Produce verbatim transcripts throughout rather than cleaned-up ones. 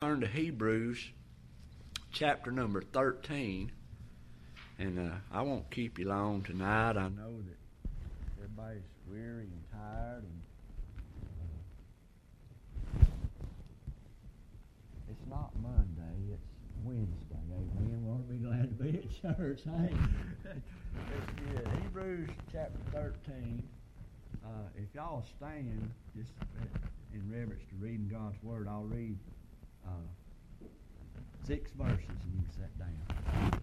Turn to Hebrews chapter number thirteen, and uh, I won't keep you long tonight. I know that everybody's weary and tired, and uh, it's not Monday, it's Wednesday. Amen. We ought to be glad to be at church. Hey, that's good. Hebrews chapter thirteen. Uh, if y'all stand just in reverence to reading God's Word, I'll read uh, six verses and you can sit down.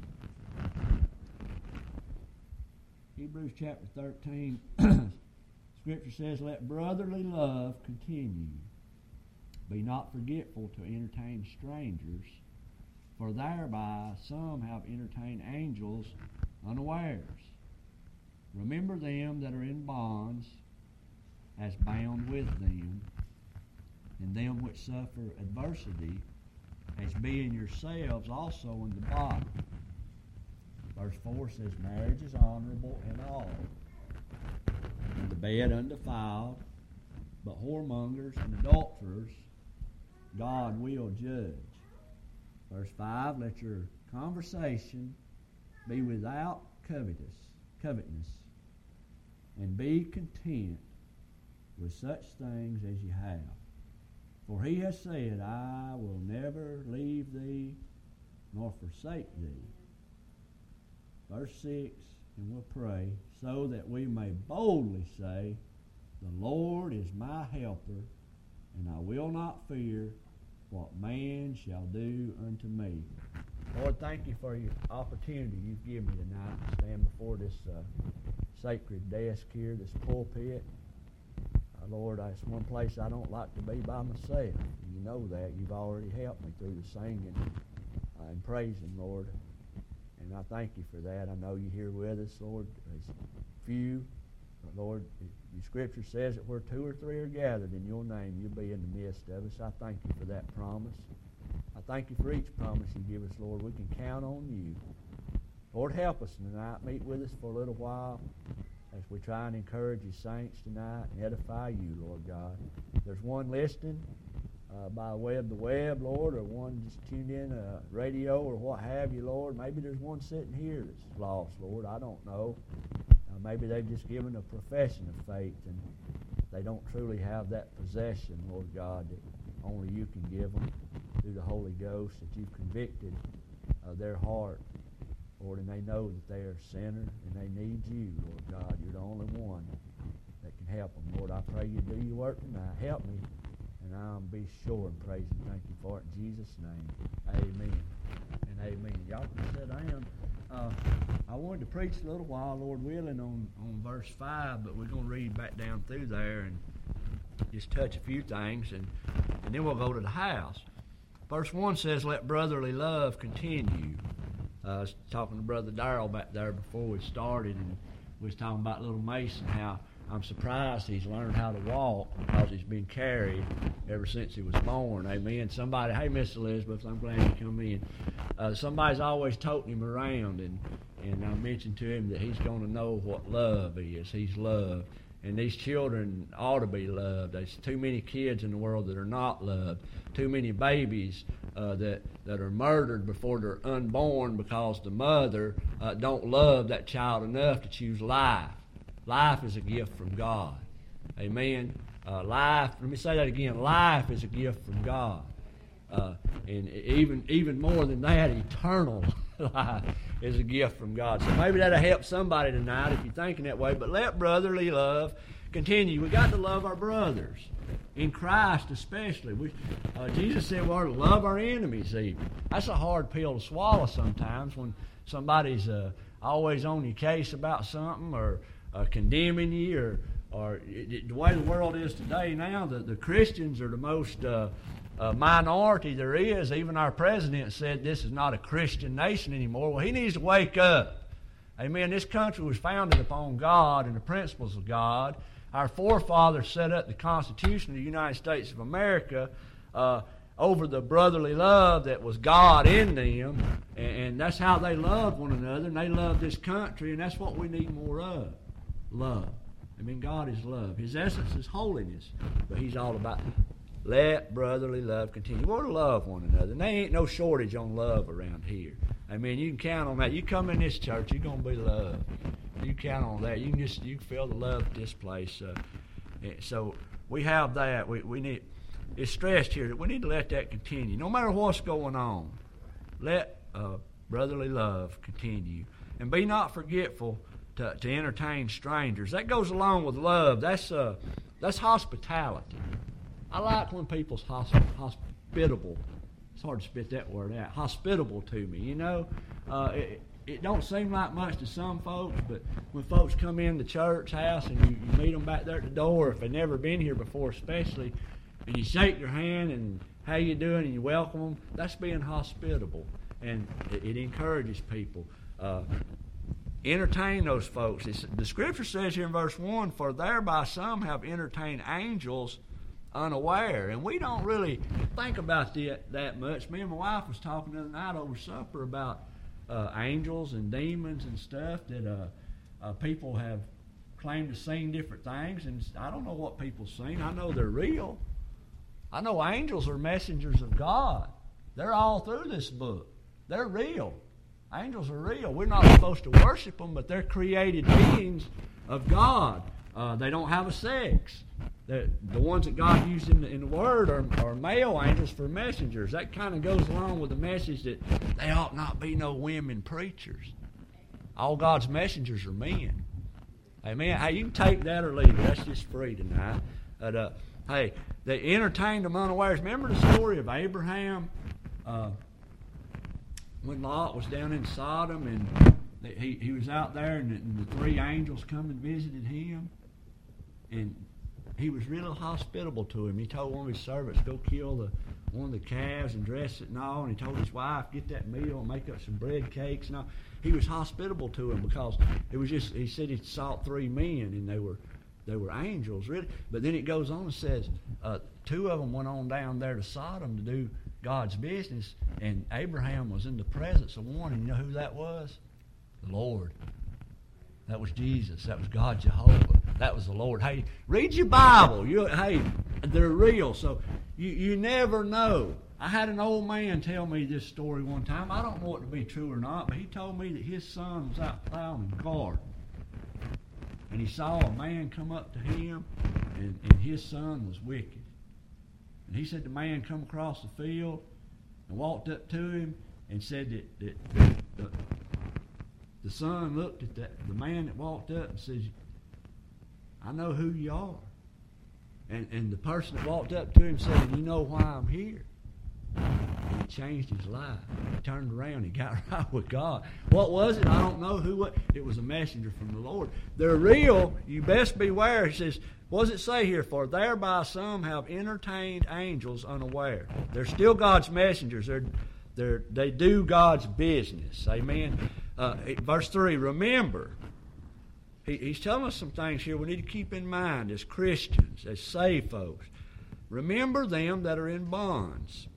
Hebrews chapter thirteen, Scripture says, "Let brotherly love continue. Be not forgetful to entertain strangers, for thereby some have entertained angels unawares. Remember them that are in bonds, as bound with them, and them which suffer adversity, as being yourselves also in the body." Verse four says, "Marriage is honorable in all, and the bed undefiled, but whoremongers and adulterers God will judge." Verse five, "Let your conversation be without covetous, covetousness, and be content with such things as you have. For he has said, I will never leave thee nor forsake thee." Verse six, and we'll pray, "So that we may boldly say, the Lord is my helper, and I will not fear what man shall do unto me." Lord, thank you for your opportunity you've given me tonight to stand before this uh, sacred desk here, this pulpit. Uh, Lord, that's one place I don't like to be by myself. You know that. You've already helped me through the singing uh, and praising, Lord. And I thank you for that. I know you're here with us, Lord. There's few. But Lord, your Scripture says that where two or three are gathered in your name, you'll be in the midst of us. I thank you for that promise. I thank you for each promise you give us, Lord. We can count on you. Lord, help us tonight. Meet with us for a little while as we try and encourage your saints tonight and edify you, Lord God. There's one listening uh, by way of the web, Lord, or one just tuned in a radio or what have you, Lord. Maybe there's one sitting here that's lost, Lord. I don't know. Uh, maybe they've just given a profession of faith and they don't truly have that possession, Lord God, that only you can give them through the Holy Ghost, that you've convicted uh, their heart, Lord, and they know that they are a sinner and they need you, Lord God. You're the only one that can help them. Lord, I pray you do your work tonight. Help me, and I'll be sure and praise and thank you for it in Jesus' name. Amen and amen. Y'all can sit down. Uh, I wanted to preach a little while, Lord willing, on, on verse five, but we're going to read back down through there and just touch a few things, and, and then we'll go to the house. Verse one says, "Let brotherly love continue." Uh, I was talking to Brother Darrell back there before we started, and we was talking about little Mason, how I'm surprised he's learned how to walk because he's been carried ever since he was born. Amen. Somebody, hey, Miss Elizabeth, I'm glad you come in. Uh, somebody's always toting him around, and, and I mentioned to him that he's going to know what love is. He's loved. And these children ought to be loved. There's too many kids in the world that are not loved. Too many babies uh, that, that are murdered before they're unborn because the mother uh, don't love that child enough to choose life. Life is a gift from God. Amen. Uh, life, let me say that again. Life is a gift from God. Uh, and even even more than that, eternal life is a gift from God. So maybe that'll help somebody tonight if you're thinking that way. But let brotherly love continue. We got to love our brothers, in Christ especially. We, uh, Jesus said we ought to love our enemies even. That's a hard pill to swallow sometimes when somebody's uh, always on your case about something or uh, condemning you, or or it, the way the world is today now, the, the Christians are the most uh, uh, minority there is. Even our president said this is not a Christian nation anymore. Well, he needs to wake up. Amen. This country was founded upon God and the principles of God. Our forefathers set up the Constitution of the United States of America uh, over the brotherly love that was God in them, and, and that's how they loved one another, and they loved this country, and that's what we need more of. Love. I mean, God is love. His essence is holiness, but He's all about let brotherly love continue. We ought to love one another. And there ain't no shortage on love around here. I mean, you can count on that. You come in this church, you're going to be loved. You count on that. You can just you can feel the love at this place. Uh, so we have that. We we need it's stressed here that we need to let that continue, no matter what's going on. Let uh, brotherly love continue, and be not forgetful to, to entertain strangers. That goes along with love. That's uh that's hospitality. I like when people's hosp- hospitable. It's hard to spit that word out. Hospitable to me, you know. Uh, it, it don't seem like much to some folks, but when folks come in the church house and you, you meet them back there at the door, if they've never been here before especially, and you shake their hand and how you doing and you welcome them, that's being hospitable. And it, it encourages people. Uh, entertain those folks. It's, the Scripture says here in verse one, for thereby some have entertained angels unaware. And we don't really think about that that much. Me and my wife was talking the other night over supper about uh, angels and demons and stuff that uh, uh, people have claimed to seen different things, and I don't know what people seen. I know they're real. I know angels are messengers of God. They're all through this book. They're real. Angels are real. We're not supposed to worship them, but they're created beings of God. Uh, they don't have a sex. The, the ones that God used in the, in the Word are, are male angels for messengers. That kind of goes along with the message that they ought not be no women preachers. All God's messengers are men. Amen. Hey, you can take that or leave it. That's just free tonight. But, uh, hey, they entertained them unawares. Remember the story of Abraham uh, when Lot was down in Sodom and he, he was out there and the, and the three angels come and visited him? And he was really hospitable to him. He told one of his servants, go kill the one of the calves and dress it and all. And he told his wife, get that meal and make up some bread cakes and all. He was hospitable to him because it was just, he said he saw three men and they were they were angels, really. But then it goes on and says, uh, two of them went on down there to Sodom to do God's business, and Abraham was in the presence of one, and you know who that was? The Lord. That was Jesus. That was God Jehovah. That was the Lord. Hey, read your Bible. You, hey, they're real. So you, you never know. I had an old man tell me this story one time. I don't know it to be true or not, but he told me that his son was out plowing the garden. And he saw a man come up to him, and, and his son was wicked. And he said the man come across the field and walked up to him and said that, that, that the, the son looked at that, the man that walked up and says, I know who you are. And, and the person that walked up to him said, you know why I'm here? And it changed his life. He turned around. He got right with God. What was it? I don't know who it. It was a messenger from the Lord. They're real. You best beware. He says, what does it say here? For thereby some have entertained angels unaware. They're still God's messengers. They're, they're, they do God's business. Amen. Uh, verse three, remember. He, he's telling us some things here we need to keep in mind as Christians, as saved folks. Remember them that are in bonds.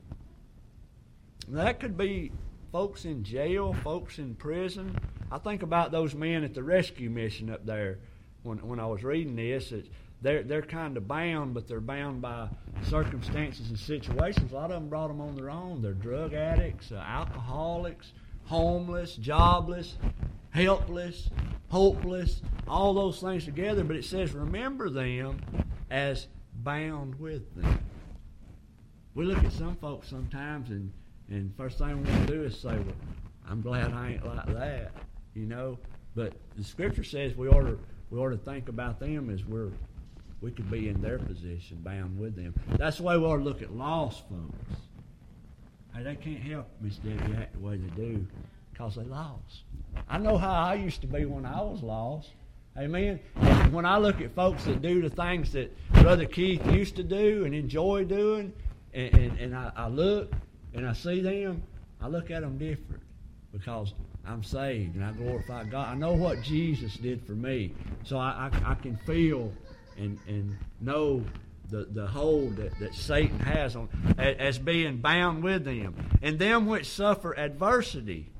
That could be folks in jail, folks in prison. I think about those men at the rescue mission up there when when I was reading this. It's, they're, they're kind of bound, but they're bound by circumstances and situations. A lot of them brought them on their own. They're drug addicts, uh, alcoholics, homeless, jobless, helpless, hopeless, all those things together. But it says, remember them as bound with them. We look at some folks sometimes and And first thing we want to do is say, well, I'm glad I ain't like that, you know. But the Scripture says we ought to, we ought to think about them as we're, we could be in their position, bound with them. That's the way we ought to look at lost folks. Hey, they can't help Miss Debbie act the way they do because they lost. I know how I used to be when I was lost. Amen. And when I look at folks that do the things that Brother Keith used to do and enjoy doing, and, and, and I, I look, and I see them, I look at them different because I'm saved and I glorify God. I know what Jesus did for me. So I, I, I can feel and, and know the, the hold that, that Satan has on as being bound with them. And them which suffer adversity.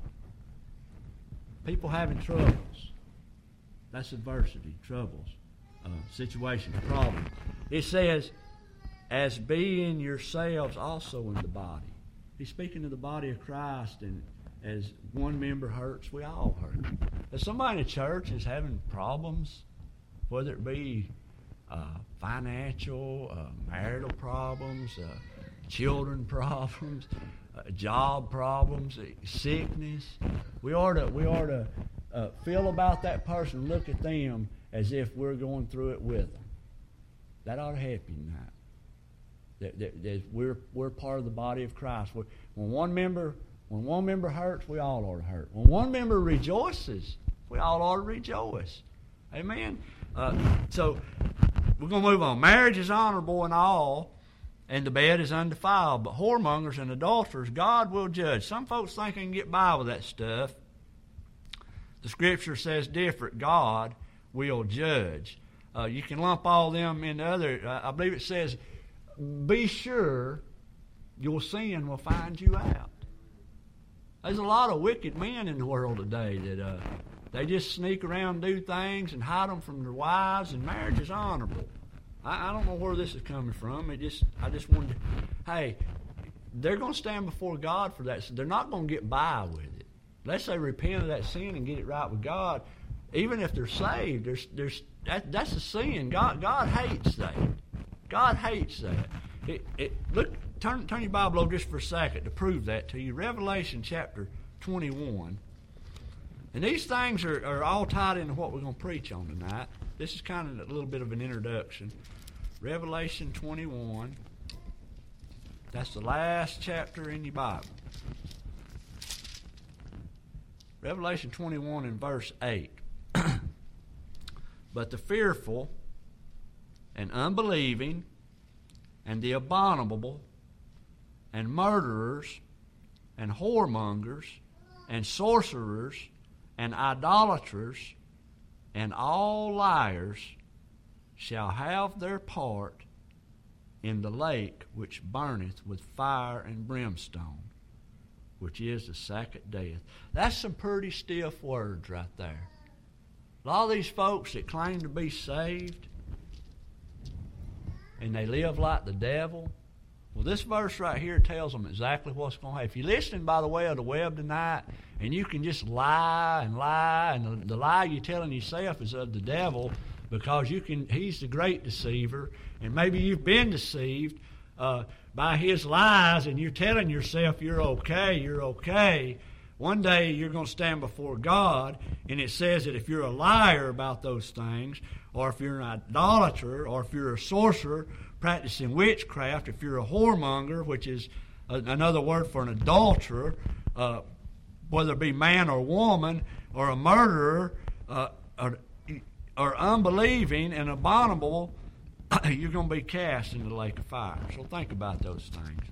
People having troubles. That's adversity, troubles, uh, situations, problems. It says, as being yourselves also in the body. He's speaking of the body of Christ, and as one member hurts, we all hurt. If somebody in the church is having problems, whether it be uh, financial, uh, marital problems, uh, children problems, uh, job problems, sickness, we ought to we ought to uh, feel about that person and look at them as if we're going through it with them. That ought to help you tonight. That, that, that we're we're part of the body of Christ. We're, when one member when one member hurts, we all ought to hurt. When one member rejoices, we all ought to rejoice. Amen. Uh, so we're going to move on. Marriage is honorable in all, and the bed is undefiled. But whoremongers and adulterers, God will judge. Some folks think they can get by with that stuff. The Scripture says different. God will judge. Uh, you can lump all them into other. Uh, I believe it says, be sure your sin will find you out. There's a lot of wicked men in the world today that uh, they just sneak around and do things and hide them from their wives, and marriage is honorable. I, I don't know where this is coming from. It just I just wanted to, hey, they're going to stand before God for that. So they're not going to get by with it. Unless they repent of that sin and get it right with God. Even if they're saved, there's, there's, that, that's a sin. God, God hates that. God hates that. It, it, look, turn, turn your Bible over just for a second to prove that to you. Revelation chapter twenty-one. And these things are, are all tied into what we're going to preach on tonight. This is kind of a little bit of an introduction. Revelation twenty-one. That's the last chapter in your Bible. Revelation twenty-one and verse eight. But the fearful and unbelieving and the abominable and murderers and whoremongers and sorcerers and idolaters and all liars shall have their part in the lake which burneth with fire and brimstone, which is the second death. That's some pretty stiff words right there. A lot of these folks that claim to be saved and they live like the devil, well, this verse right here tells them exactly what's going to happen. If you're listening by the way of the web tonight, and you can just lie and lie, and the, the lie you're telling yourself is of the devil, because you can. He's the great deceiver, and maybe you've been deceived uh, by his lies, and you're telling yourself you're okay, you're okay. One day you're going to stand before God, and it says that if you're a liar about those things, or if you're an idolater, or if you're a sorcerer practicing witchcraft, if you're a whoremonger, which is a, another word for an adulterer, uh, whether it be man or woman, or a murderer, uh, or, or unbelieving and abominable, you're going to be cast into the lake of fire. So think about those things.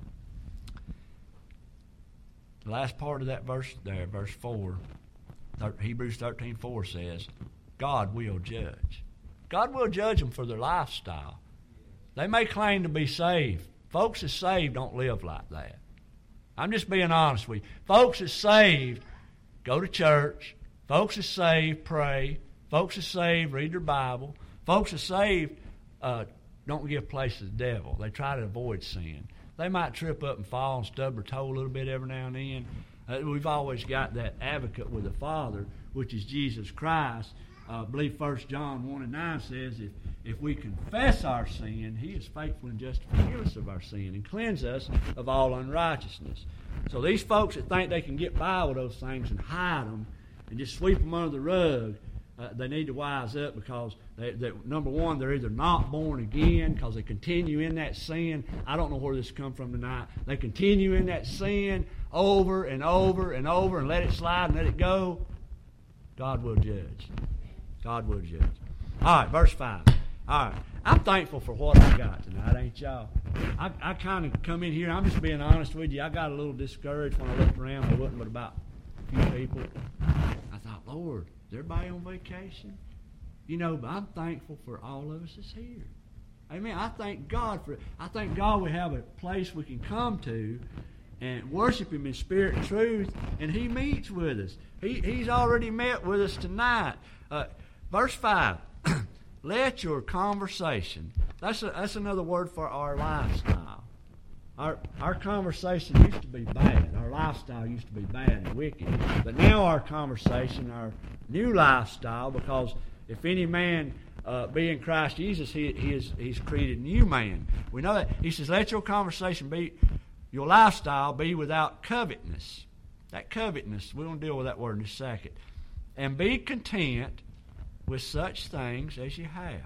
The last part of that verse there, verse four, Hebrews thirteen four says, God will judge. God will judge them for their lifestyle. They may claim to be saved. Folks that's saved don't live like that. I'm just being honest with you. Folks that's saved go to church. Folks that's saved pray. Folks that's saved read their Bible. Folks that's saved uh, don't give place to the devil. They try to avoid sin. They might trip up and fall and stub their toe a little bit every now and then. Uh, we've always got that advocate with the Father, which is Jesus Christ. Uh, I believe First John one and nine says, if, if we confess our sin, He is faithful and just to forgive us of our sin and cleanse us of all unrighteousness. So these folks that think they can get by with those things and hide them and just sweep them under the rug, uh, they need to wise up, because they, they, number one, they're either not born again because they continue in that sin. I don't know where this come from tonight. They continue in that sin over and over and over and let it slide and let it go. God will judge. God will judge. All right, verse five. All right, I'm thankful for what I got tonight, ain't y'all? I, I kind of come in here, I'm just being honest with you. I got a little discouraged when I looked around. There wasn't but about a few people. I thought, Lord, is everybody on vacation? You know, but I'm thankful for all of us that's here. Amen. I thank God for it. I thank God we have a place we can come to and worship Him in spirit and truth, and He meets with us. He, he's already met with us tonight. Uh, verse five, let your conversation That's a, that's another word for our lifestyle. Our our conversation used to be bad. Our lifestyle used to be bad and wicked. But now our conversation, our new lifestyle, because if any man uh, be in Christ Jesus, he, he is he's created a new man. We know that. He says, let your conversation be, your lifestyle be without covetousness. That covetousness, we're going to deal with that word in a second. And be content with such things as you have.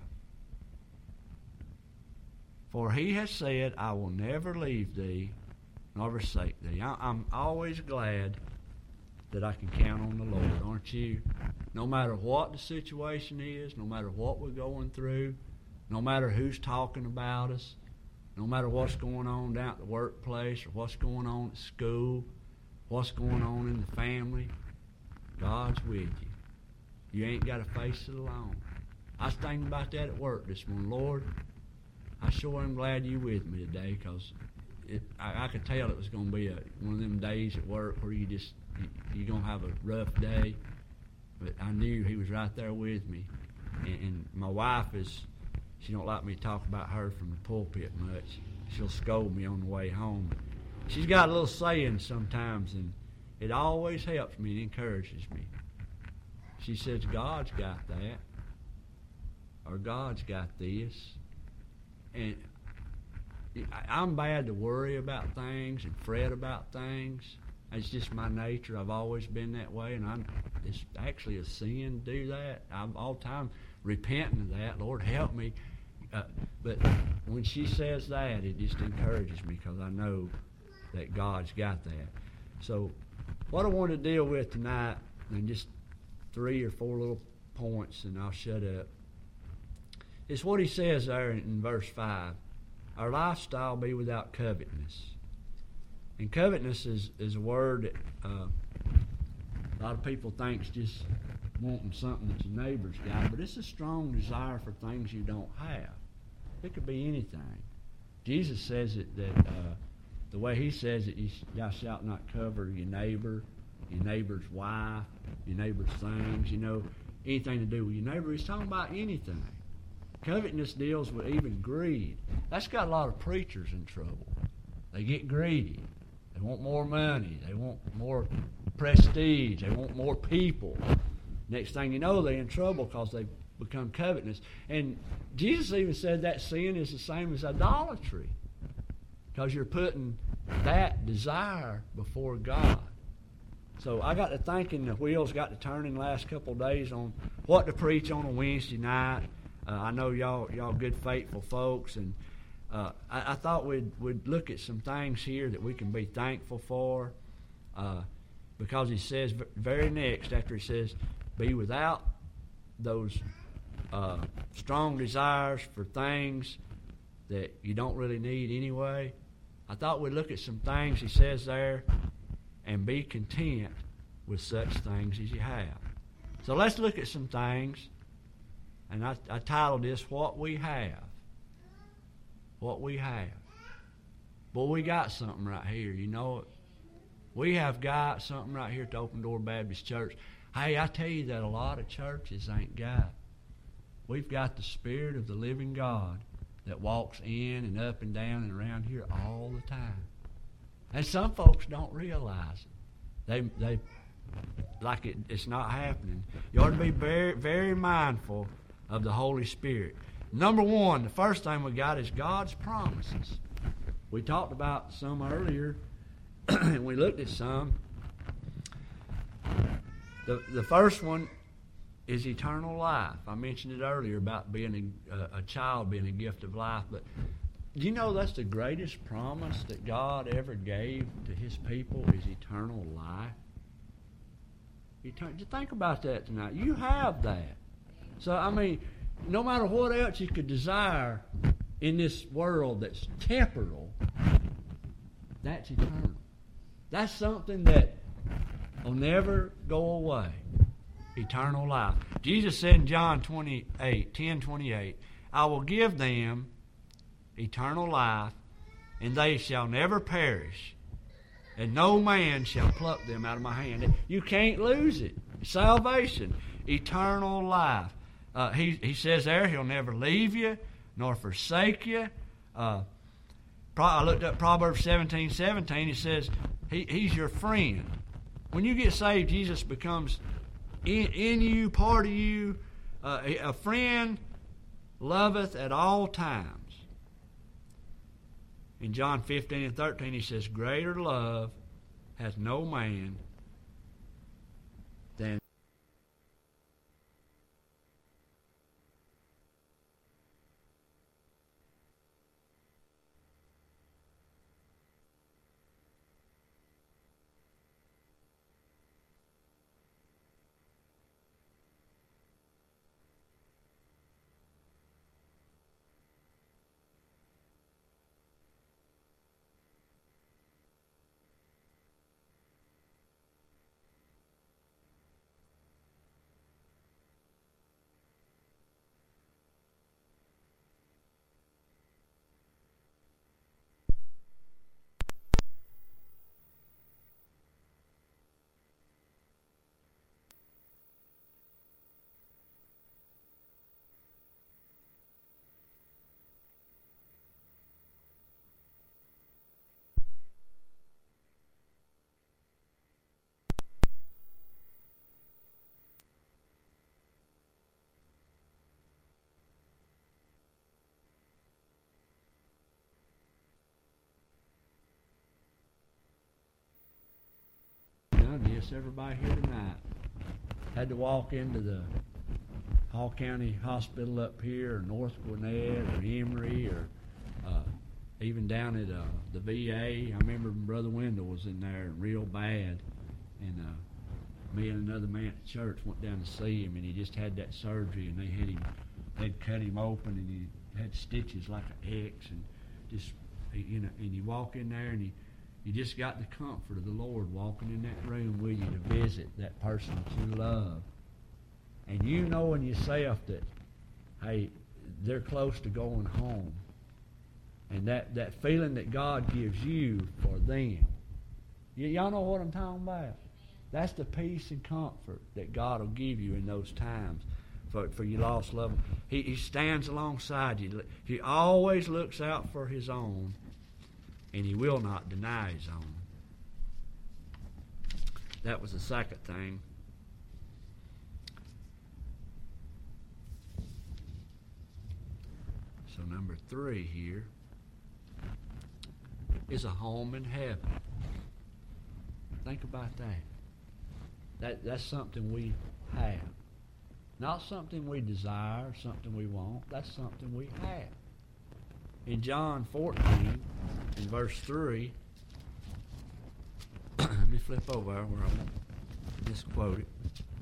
For he has said, I will never leave thee nor forsake thee. I, I'm always glad that I can count on the Lord, aren't you? No matter what the situation is, no matter what we're going through, no matter who's talking about us, no matter what's going on down at the workplace or what's going on at school, what's going on in the family, God's with you. You ain't got to face it alone. I was thinking about that at work this morning. Lord, I sure am glad you're with me today, because I, I could tell it was going to be a, one of them days at work where you just, you, you're going to have a rough day. But I knew he was right there with me. And, and my wife is, she don't like me to talk about her from the pulpit much. She'll scold me on the way home. But she's got a little saying sometimes, and it always helps me and encourages me. She says, God's got that, or God's got this. And I'm bad to worry about things and fret about things. It's just my nature. I've always been that way, and I'm, it's actually a sin to do that. I'm all the time repenting of that. Lord, help me. Uh, but when she says that, it just encourages me, because I know that God's got that. So what I want to deal with tonight, and just three or four little points, and I'll shut up, is what he says there in, in verse five. Our lifestyle be without covetousness. And covetousness is, is a word that uh, a lot of people think is just wanting something that your neighbor's got, but it's a strong desire for things you don't have. It could be anything. Jesus says it that uh, the way he says it, thou shalt not cover your neighbor, your neighbor's wife, your neighbor's things, you know, anything to do with your neighbor. He's talking about anything. Covetousness deals with even greed. That's got a lot of preachers in trouble. They get greedy. They want more money. They want more prestige. They want more people. Next thing you know, they're in trouble because they've become covetous. And Jesus even said that sin is the same as idolatry, because you're putting that desire before God. So I got to thinking, the wheels got to turning the last couple of days on what to preach on a Wednesday night. Uh, I know y'all y'all good, faithful folks, and uh, I, I thought we'd, we'd look at some things here that we can be thankful for, uh, because he says very next, after he says, be without those uh, strong desires for things that you don't really need anyway. I thought we'd look at some things he says there, and be content with such things as you have. So let's look at some things. And I, I titled this, What We Have. What we have. Boy, we got something right here, you know it. We have got something right here at the Open Door Baptist Church. Hey, I tell you that a lot of churches ain't got. We've got the Spirit of the living God that walks in and up and down and around here all the time. And some folks don't realize it. They, they like it, it's not happening. You ought to be very, very mindful of the Holy Spirit. Number one, the first thing we got is God's promises. We talked about some earlier, and we looked at some. The, the first one is eternal life. I mentioned it earlier about being a, a child being a gift of life, but do you know that's the greatest promise that God ever gave to his people is eternal life? Etern- think about that tonight. You have that. So, I mean, no matter what else you could desire in this world that's temporal, that's eternal. That's something that will never go away. Eternal life. Jesus said in John twenty-eight, ten twenty-eight, I will give them eternal life, and they shall never perish, and no man shall pluck them out of my hand. You can't lose it. Salvation, eternal life. Uh, he, he says there, he'll never leave you nor forsake you. Uh, I looked up Proverbs seventeen seventeen. It says he, He's your friend. When you get saved, Jesus becomes in, in you, part of you. Uh, a friend loveth at all times. In John fifteen and thirteen, he says, greater love hath no man than yes, everybody here tonight had to walk into the Hall County Hospital up here, or North Gwinnett, or Emory, or uh, even down at uh, the V A. I remember Brother Wendell was in there real bad, and uh, me and another man at church went down to see him, and he just had that surgery, and they had him, they'd cut him open, and he had stitches like an X, and just, you know, and you walk in there, and he You just got the comfort of the Lord walking in that room with you to visit that person that you love. And you know in yourself that, hey, they're close to going home. And that, that feeling that God gives you for them. Y- y'all know what I'm talking about? That's the peace and comfort that God will give you in those times for, for your lost loved one. He, he stands alongside you. He always looks out for his own. And he will not deny his own. That was the second thing. So number three here is a home in heaven. Think about that. That that's something we have. Not something we desire, something we want. That's something we have. In John fourteen, in verse three, let me flip over where I won't misquote it.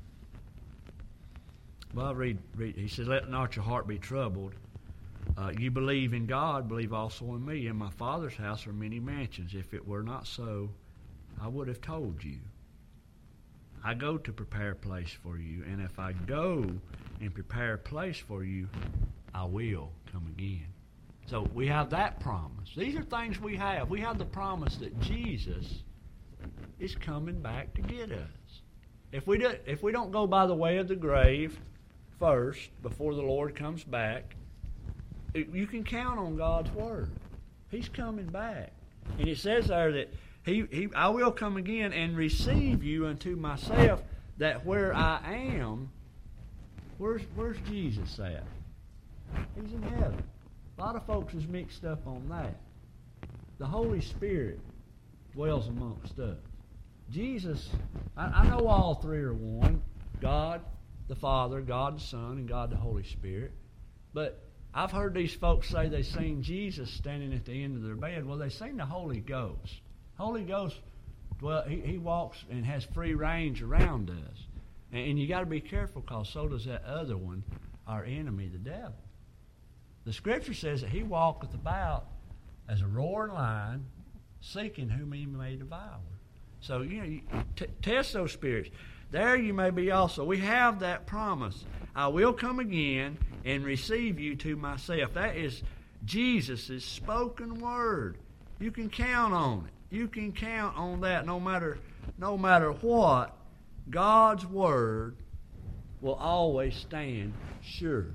Well, I'll read, read. He says, let not your heart be troubled. Uh, you believe in God, believe also in me. In my Father's house are many mansions. If it were not so, I would have told you. I go to prepare a place for you, and if I go and prepare a place for you, I will come again. So we have that promise. These are things we have. We have the promise that Jesus is coming back to get us. If we do, if we don't go by the way of the grave first, before the Lord comes back, it, you can count on God's word. He's coming back. And it says there that he, he, I will come again and receive you unto myself, that where I am, where's, where's Jesus at? He's in heaven. A lot of folks is mixed up on that. The Holy Spirit dwells amongst us. Jesus, I, I know all three are one. God the Father, God the Son, and God the Holy Spirit. But I've heard these folks say they seen Jesus standing at the end of their bed. Well, they seen the Holy Ghost. Holy Ghost, well, he, he walks and has free range around us. And, and you got to be careful, because so does that other one, our enemy, the devil. The Scripture says that he walketh about as a roaring lion, seeking whom he may devour. So, you know, you t- test those spirits. There you may be also. We have that promise. I will come again and receive you to myself. That is Jesus' spoken word. You can count on it. You can count on that no matter, no matter what. God's word will always stand sure.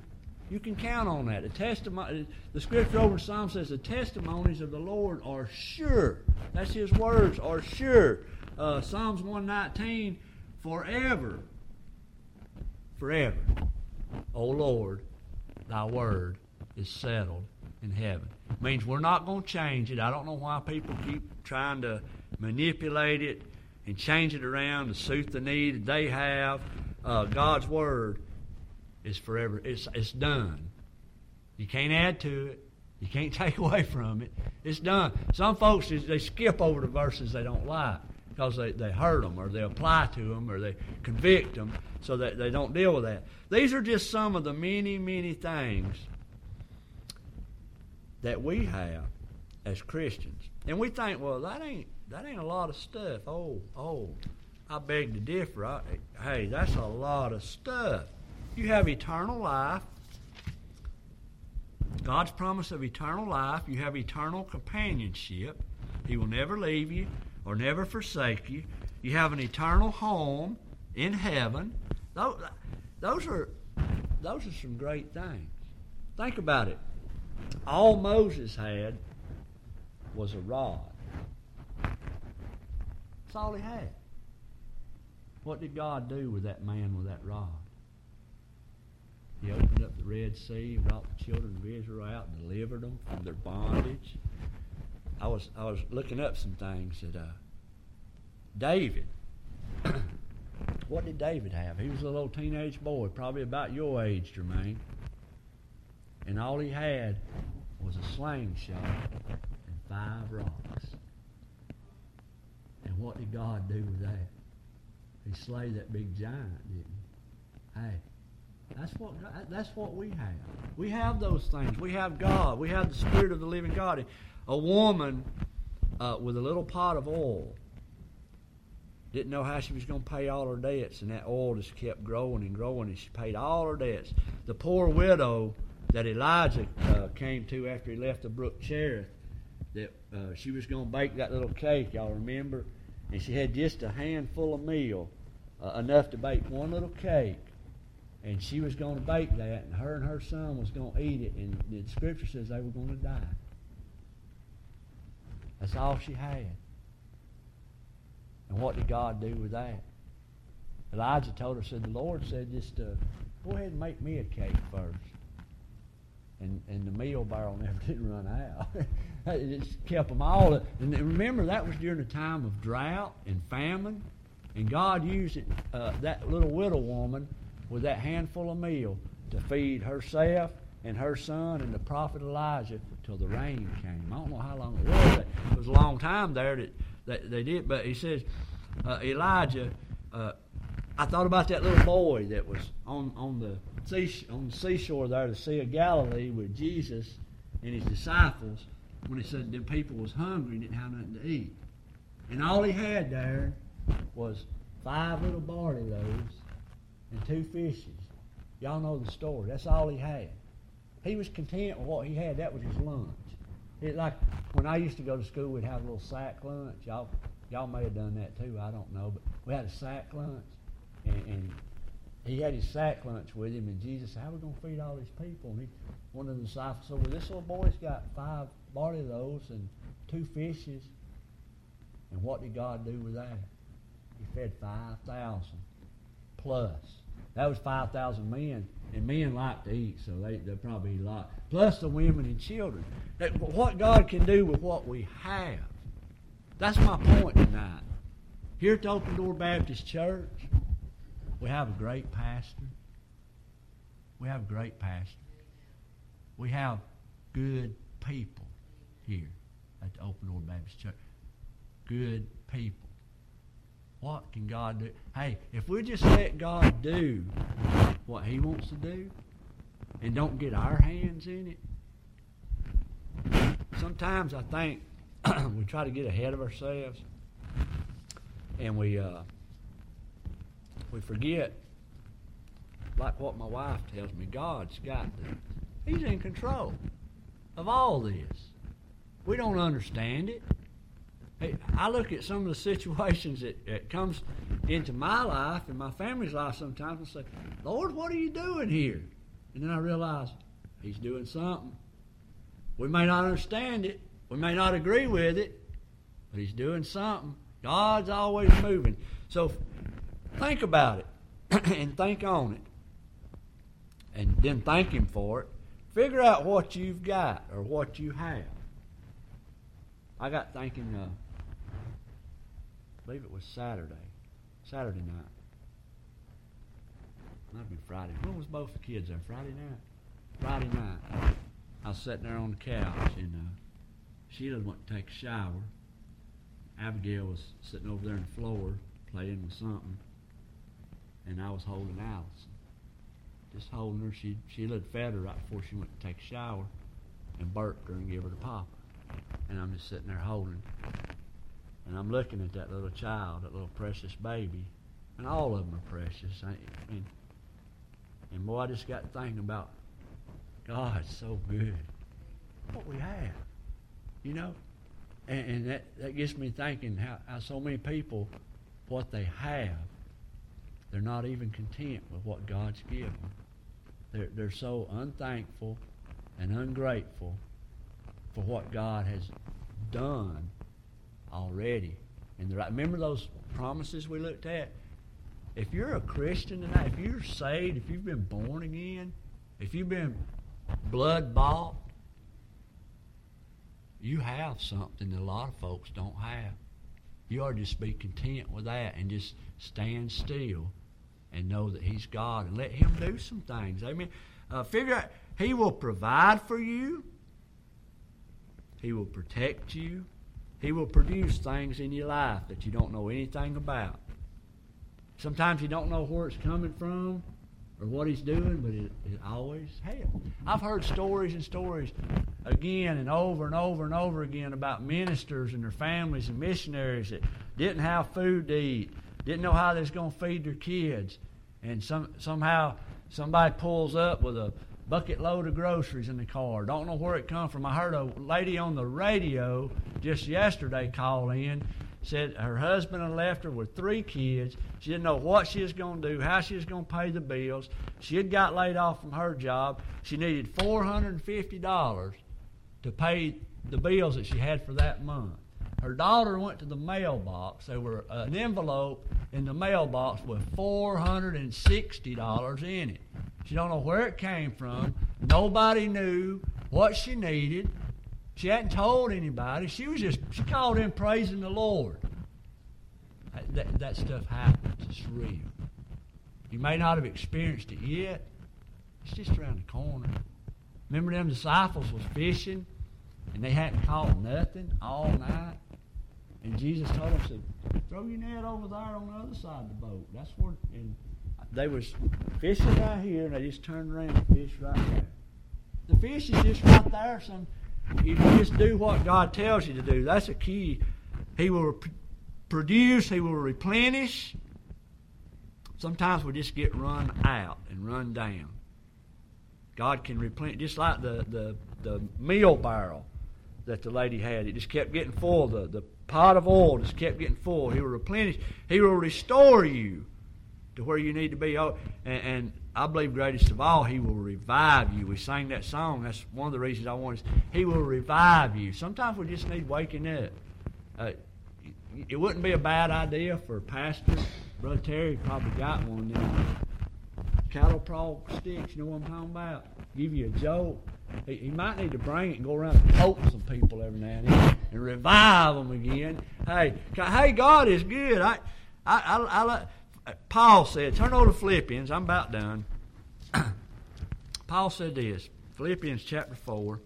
You can count on that. The testimony, the scripture over in Psalm says the testimonies of the Lord are sure. That's His words, are sure. Uh, Psalms one nineteen, forever, forever, O Lord, Thy word is settled in heaven. It means we're not going to change it. I don't know why people keep trying to manipulate it and change it around to suit the need they have. Uh, God's word is forever. It's it's done. You can't add to it. You can't take away from it. It's done. Some folks, they skip over the verses they don't like because they, they hurt them or they apply to them or they convict them so that they don't deal with that. These are just some of the many, many things that we have as Christians. And we think, well, that ain't that ain't a lot of stuff. Oh, oh, I beg to differ. I, hey, that's a lot of stuff. You have eternal life. God's promise of eternal life. You have eternal companionship. He will never leave you or never forsake you. You have an eternal home in heaven. Those, those are those are some great things. Think about it. All Moses had was a rod. That's all he had. What did God do with that man with that rod? He opened up the Red Sea and brought the children of Israel out and delivered them from their bondage. I was I was looking up some things that uh, David. What did David have? He was a little teenage boy, probably about your age, Jermaine. And all he had was a slingshot and five rocks. And what did God do with that? He slayed that big giant, didn't he? Hey, that's what that's what we have. We have those things. We have God. We have the Spirit of the living God. A woman uh, with a little pot of oil didn't know how she was going to pay all her debts, and that oil just kept growing and growing, and she paid all her debts. The poor widow that Elijah uh, came to after he left the brook Cherith, that uh, she was going to bake that little cake, y'all remember? And she had just a handful of meal, uh, enough to bake one little cake. And she was going to bake that, and her and her son was going to eat it, and the Scripture says they were going to die. That's all she had. And what did God do with that? Elijah told her, said, the Lord said, just uh, go ahead and make me a cake first. And and the meal barrel never did run out. It just kept them all. And remember, that was during a time of drought and famine. And God used it, uh, that little widow woman with that handful of meal to feed herself and her son and the prophet Elijah till the rain came. I don't know how long it was. It was a long time there that, that they did. But he says, uh, Elijah, uh, I thought about that little boy that was on, on the sea, on the seashore there, the Sea of Galilee, with Jesus and his disciples, when he said the people was hungry and didn't have nothing to eat. And all he had there was five little barley loaves and two fishes. Y'all know the story. That's all he had. He was content with what he had. That was his lunch. It, like when I used to go to school, we'd have a little sack lunch. Y'all, y'all may have done that too. I don't know, but we had a sack lunch, and, and he had his sack lunch with him. And Jesus said, "How are we going to feed all these people?" And he, one of the disciples said, "Well, this little boy's got five barley loaves and two fishes." And what did God do with that? He fed five thousand plus. That was five thousand men, and men like to eat, so they they probably eat a lot. Plus the women and children. That, what God can do with what we have. That's my point tonight. Here at the Open Door Baptist Church, we have a great pastor. We have a great pastor. We have good people here at the Open Door Baptist Church. Good people. What can God do? Hey, if we just let God do what He wants to do and don't get our hands in it, sometimes I think we try to get ahead of ourselves and we uh, we forget, like what my wife tells me, God's got this. He's in control of all this. We don't understand it. Hey, I look at some of the situations that, that comes into my life and my family's life sometimes and say, Lord, what are you doing here? And then I realized He's doing something. We may not understand it. We may not agree with it. But He's doing something. God's always moving. So think about it and think on it. And then thank Him for it. Figure out what you've got or what you have. I got thinking, uh, I believe it was Saturday. Saturday night. Might have been Friday. When was both the kids there? Friday night? Friday night. I was sitting there on the couch, and uh, Sheila went to take a shower. Abigail was sitting over there on the floor playing with something, and I was holding Allison. Just holding her. She, Sheila had fed her right before she went to take a shower and burped her and gave her to Papa. And I'm just sitting there holding her. And I'm looking at that little child, that little precious baby. And all of them are precious. I mean, and boy, I just got to thinking about God's so good. What we have. You know? And, and that, that gets me thinking how, how so many people, what they have, they're not even content with what God's given them. They're, they're so unthankful and ungrateful for what God has done already. And the, remember those promises we looked at? If you're a Christian tonight, if you're saved, if you've been born again, if you've been blood bought, you have something that a lot of folks don't have. You ought to just be content with that and just stand still and know that He's God and let Him do some things. Amen. Uh, figure out, He will provide for you. He will protect you. He will produce things in your life that you don't know anything about. Sometimes you don't know where it's coming from or what He's doing, but it, it always helps. I've heard stories and stories again and over and over and over again about ministers and their families and missionaries that didn't have food to eat, didn't know how they was going to feed their kids, and some somehow somebody pulls up with a bucket load of groceries in the car. Don't know where it come from. I heard a lady on the radio just yesterday call in, said her husband had left her with three kids. She didn't know what she was going to do, how she was going to pay the bills. She had got laid off from her job. She needed four hundred fifty dollars to pay the bills that she had for that month. Her daughter went to the mailbox. There were an envelope in the mailbox with four hundred sixty dollars in it. She don't know where it came from. Nobody knew what she needed. She hadn't told anybody. She was just, she called in praising the Lord. That, that, that stuff happens. It's real. You may not have experienced it yet. It's just around the corner. Remember them disciples was fishing and they hadn't caught nothing all night? And Jesus told them, said, throw your net over there on the other side of the boat. That's where, and they was fishing right here and they just turned around and fished right there. The fish is just right there. Some, if you just do what God tells you to do, that's a key. He will p- produce, He will replenish. Sometimes we just get run out and run down. God can replenish, just like the, the, the meal barrel that the lady had. It just kept getting full. The, the pot of oil just kept getting full. He will replenish. He will restore you to where you need to be. Oh, and, and I believe greatest of all, He will revive you. We sang that song. That's one of the reasons I wanted. He will revive you. Sometimes we just need waking up. Uh, it wouldn't be a bad idea for a pastor. Brother Terry probably got one there. Cattle prod sticks, you know what I'm talking about? Give you a jolt. He, he might need to bring it and go around and poke some people every now and then and revive them again. Hey, hey, God is good. I, I, I, I like. Paul said, turn over to Philippians. I'm about done. Paul said this, Philippians chapter four.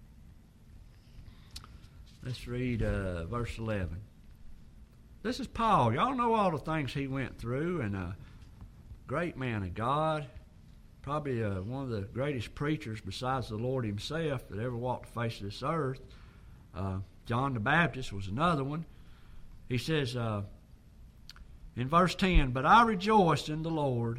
Let's read uh, verse eleven. This is Paul. Y'all know all the things he went through, and a great man of God, probably uh, one of the greatest preachers besides the Lord Himself that ever walked the face of this earth. Uh, John the Baptist was another one. He says, uh, in verse ten, but I rejoiced in the Lord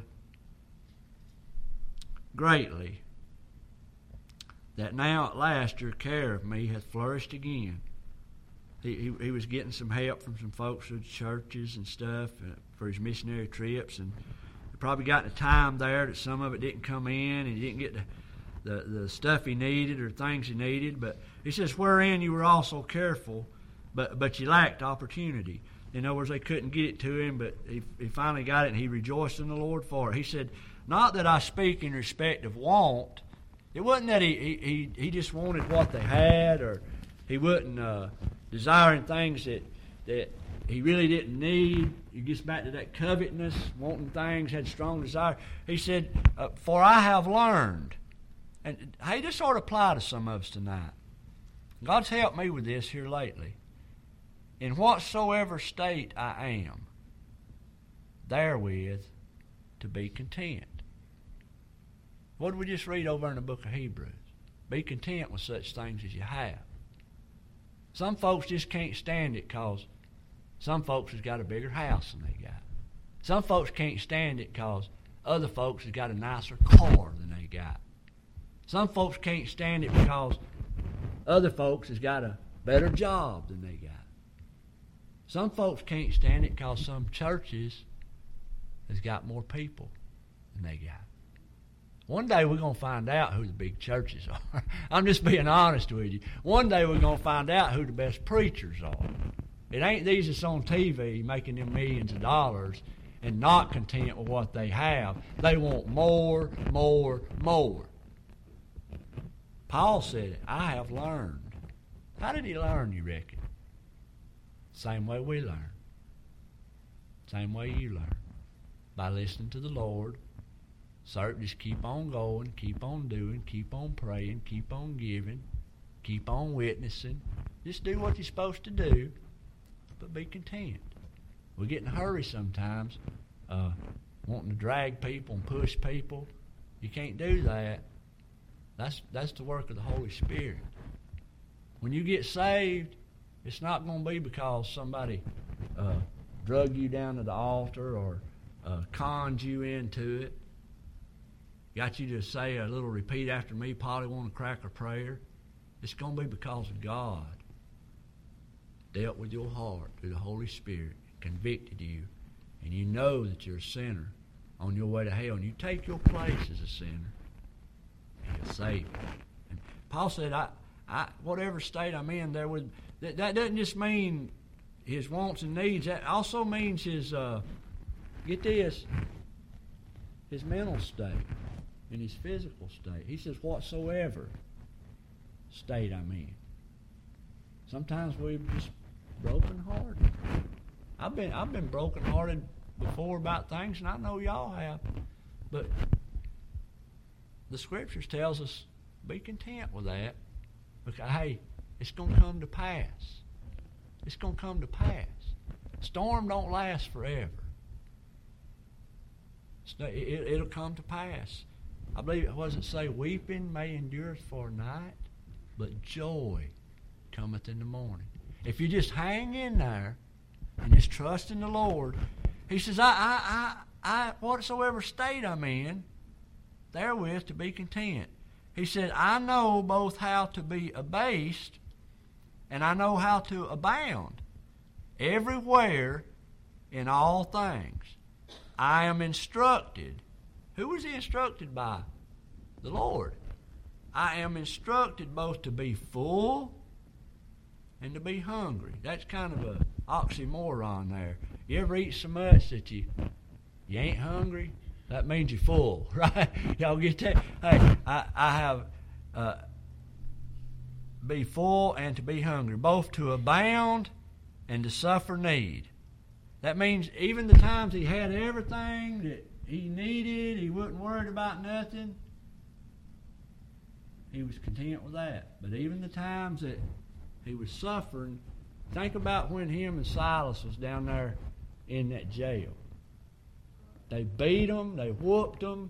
greatly that now at last your care of me hath flourished again. He, he, he was getting some help from some folks with churches and stuff uh, for his missionary trips, and probably got in a time there that some of it didn't come in and he didn't get the, the, the stuff he needed or things he needed. But he says, wherein you were also careful, but, but you lacked opportunity. In other words, they couldn't get it to him, but he, he finally got it, and he rejoiced in the Lord for it. He said, not that I speak in respect of want. It wasn't that he, he, he just wanted what they had, or he wasn't uh, desiring things that, that he really didn't need. He gets back to that covetousness, wanting things, had strong desire. He said, uh, for I have learned. And hey, this ought to apply to some of us tonight. God's helped me with this here lately. In whatsoever state I am, therewith to be content. What did we just read over in the book of Hebrews? Be content with such things as you have. Some folks just can't stand it because some folks has got a bigger house than they got. Some folks can't stand it because other folks has got a nicer car than they got. Some folks can't stand it because other folks has got a better job than they got. Some folks can't stand it because some churches has got more people than they got. One day we're going to find out who the big churches are. I'm just being honest with you. One day we're going to find out who the best preachers are. It ain't these that's on T V making them millions of dollars and not content with what they have. They want more, more, more. Paul said it. I have learned. How did he learn, you reckon? Same way we learn. Same way you learn. By listening to the Lord. So just keep on going, keep on doing, keep on praying, keep on giving, keep on witnessing. Just do what you're supposed to do, but be content. We get in a hurry sometimes, uh, wanting to drag people and push people. You can't do that. That's that's the work of the Holy Spirit. When you get saved, it's not going to be because somebody uh, drug you down to the altar or uh, conned you into it. Got you to say a little repeat after me, Polly want a cracker prayer. It's going to be because of God dealt with your heart through the Holy Spirit, convicted you, and you know that you're a sinner on your way to hell, and you take your place as a sinner, and He'll save you. And Paul said, I, I, whatever state I'm in, there would that, that doesn't just mean his wants and needs. That also means his, uh, get this, his mental state. In his physical state. He says, whatsoever state I'm in. Sometimes we're just broken-hearted. I've been I've been broken-hearted before about things, and I know y'all have. But the Scriptures tells us, be content with that. Because, hey, it's going to come to pass. It's going to come to pass. Storm don't last forever. It, it'll come to pass. I believe, what does it say? Weeping may endure for a night, but joy cometh in the morning. If you just hang in there and just trust in the Lord, He says, I, I, I, I, whatsoever state I'm in, therewith to be content. He said, I know both how to be abased and I know how to abound. Everywhere in all things. I am instructed. Who was he instructed by? The Lord. I am instructed both to be full and to be hungry. That's kind of a oxymoron there. You ever eat so much that you you ain't hungry? That means you're full, right? Y'all get that? Hey, I, I have uh, be full and to be hungry, both to abound and to suffer need. That means even the times he had everything that he needed, he wasn't worried about nothing, he was content with that. But even the times that he was suffering, think about when him and Silas was down there in that jail. They beat him, they whooped him.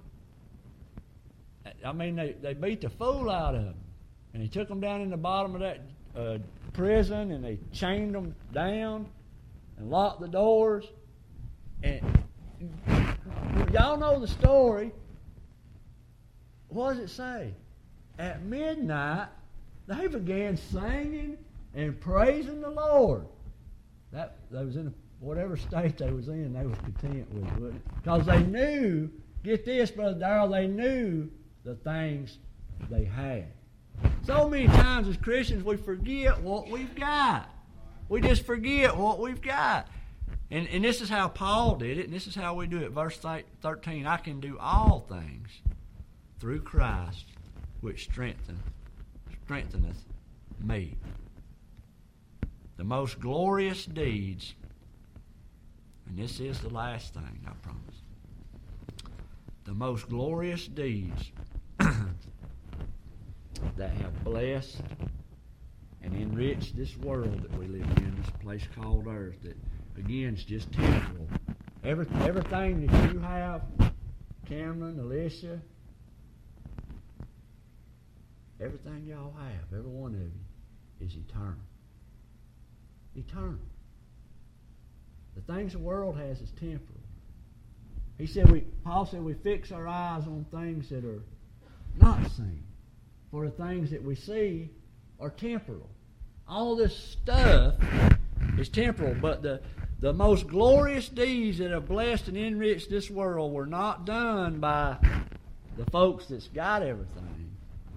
I mean, they, they beat the fool out of him. And he took them down in the bottom of that uh, prison, and they chained them down and locked the doors. And y'all know the story. What does it say? At midnight, they began singing and praising the Lord. That they was in a whatever state they was in, they was content with it, wouldn't it? Because they knew, get this, Brother Darrell, they knew the things they had. So many times as Christians we forget what we've got. We just forget what we've got. And, and this is how Paul did it, and this is how we do it. Verse thirteen, I can do all things through Christ, which strengthen, strengtheneth me. The most glorious deeds, and this is the last thing, I promise. The most glorious deeds that have blessed and enriched this world that we live in, this place called earth, that again is just temporal. Every, everything that you have, Cameron, Alicia, everything y'all have, every one of you, is eternal. Eternal. The things the world has is temporal. He said we Paul said we fix our eyes on things that are not seen. For the things that we see are temporal. All this stuff is temporal, but the, the most glorious deeds that have blessed and enriched this world were not done by the folks that's got everything.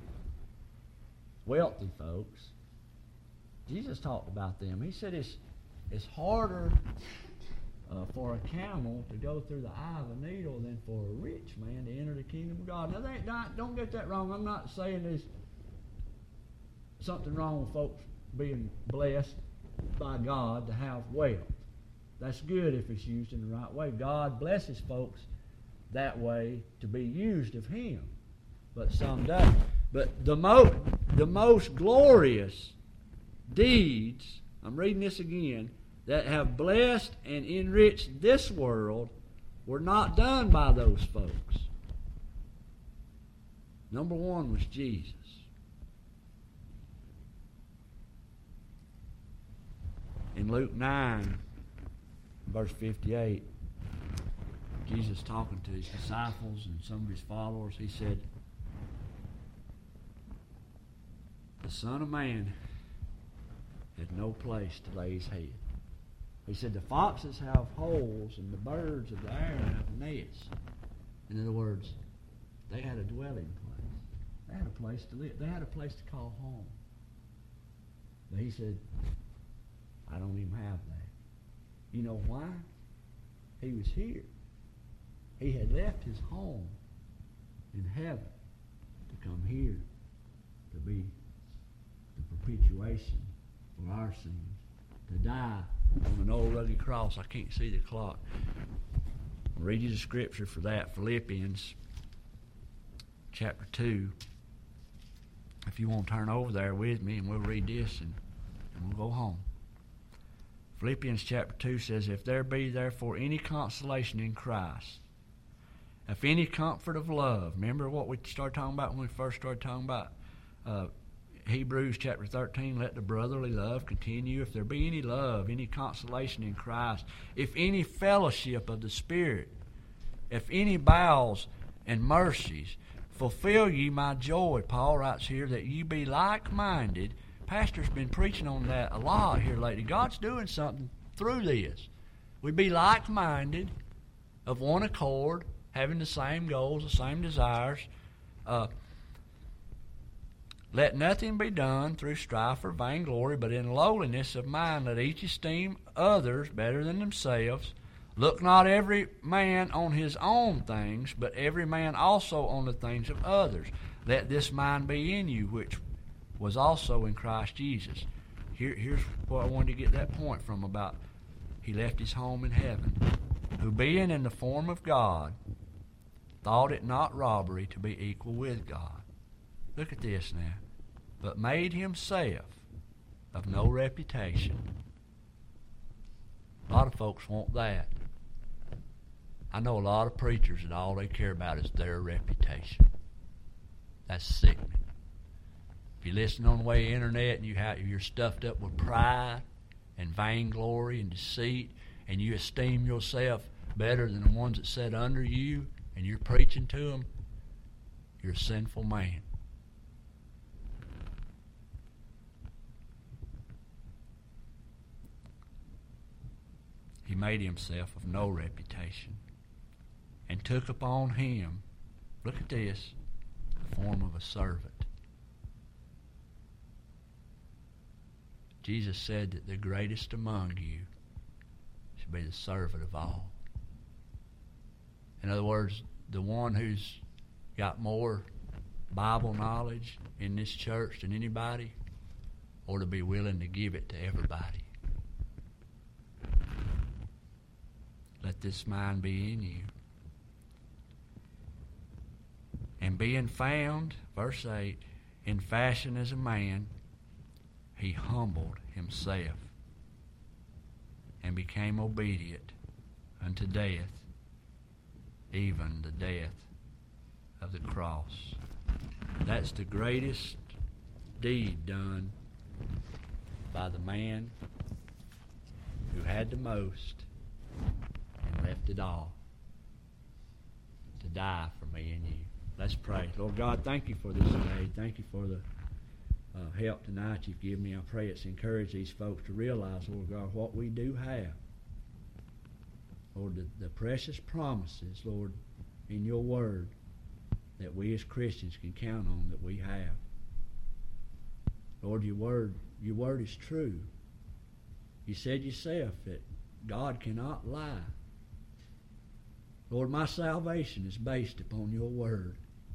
Wealthy folks. Jesus talked about them. He said it's it's harder uh, for a camel to go through the eye of a needle than for a rich man to enter the kingdom of God. Now, they, not, don't get that wrong. I'm not saying there's something wrong with folks being blessed by God to have wealth. That's good if it's used in the right way. God blesses folks that way to be used of Him, but some don't. But the, mo- the most glorious deeds, I'm reading this again, that have blessed and enriched this world were not done by those folks. Number one was Jesus. In Luke nine, verse fifty-eight, Jesus talking to his disciples and some of his followers, he said, the Son of Man had no place to lay his head. He said the foxes have holes and the birds of the air have nests. In other words, they had a dwelling place. They had a place to live. They had a place to call home. But he said, I don't even have that. You know why? He was here. He had left his home in heaven to come here to be the propitiation for our sins, to die on an old rugged cross. I can't see the clock. I'll read you the scripture for that. Philippians chapter two. If you want to turn over there with me, and we'll read this and, and we'll go home. Philippians chapter two says, if there be therefore any consolation in Christ, if any comfort of love, remember what we started talking about when we first started talking about uh, Hebrews chapter thirteen, let the brotherly love continue. If there be any love, any consolation in Christ, if any fellowship of the Spirit, if any bowels and mercies, fulfill ye my joy. Paul writes here that ye be like-minded. Pastor's been preaching on that a lot here lately. God's doing something through this. We be like-minded, of one accord, having the same goals, the same desires. Uh, Let nothing be done through strife or vainglory, but in lowliness of mind let each esteem others better than themselves. Look not every man on his own things, but every man also on the things of others. Let this mind be in you, which was also in Christ Jesus. Here, here's what I wanted to get that point from about he left his home in heaven. Who being in the form of God, thought it not robbery to be equal with God. Look at this now. But made himself of no reputation. A lot of folks want that. I know a lot of preachers that all they care about is their reputation. That's sickening. If you listen on the way to the internet and you have, you're stuffed up with pride and vainglory and deceit, and you esteem yourself better than the ones that sit under you, and you're preaching to them, you're a sinful man. he made himself of no reputation and took upon him, look at this, the form of a servant. Jesus said that the greatest among you should be the servant of all. In other words, the one who's got more Bible knowledge in this church than anybody ought to be willing to give it to everybody. Let this mind be in you. And being found, verse eight, in fashion as a man, he humbled himself and became obedient unto death, even the death of the cross. That's the greatest deed done by the man who had the most and left it all to die for me and you. Let's pray. Lord God, thank you for this day. Thank you for the uh, help tonight you've given me. I pray it's encouraged these folks to realize, Lord God, what we do have. Lord, the, the precious promises, Lord, in your word that we as Christians can count on that we have. Lord, your word, your word is true. You said yourself that God cannot lie. Lord, my salvation is based upon your word.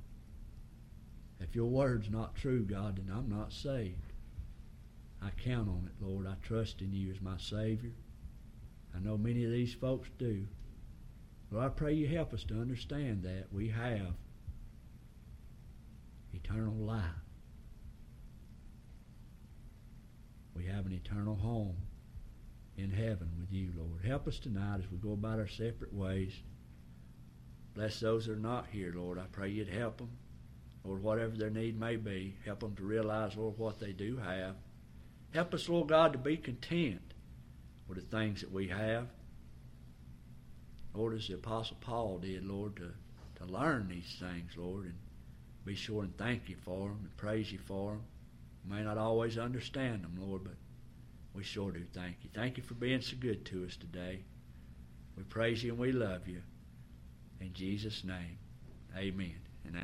If your word's not true, God, then I'm not saved. I count on it, Lord. I trust in you as my Savior. I know many of these folks do. Lord, I pray you help us to understand that we have eternal life. We have an eternal home in heaven with you, Lord. Help us tonight as we go about our separate ways. Bless those that are not here, Lord. I pray you'd help them. Lord, whatever their need may be, help them to realize, Lord, what they do have. Help us, Lord God, to be content with the things that we have. Lord, as the Apostle Paul did, Lord, to, to learn these things, Lord, and be sure and thank you for them and praise you for them. We may not always understand them, Lord, but we sure do thank you. Thank you for being so good to us today. We praise you and we love you. In Jesus' name, amen.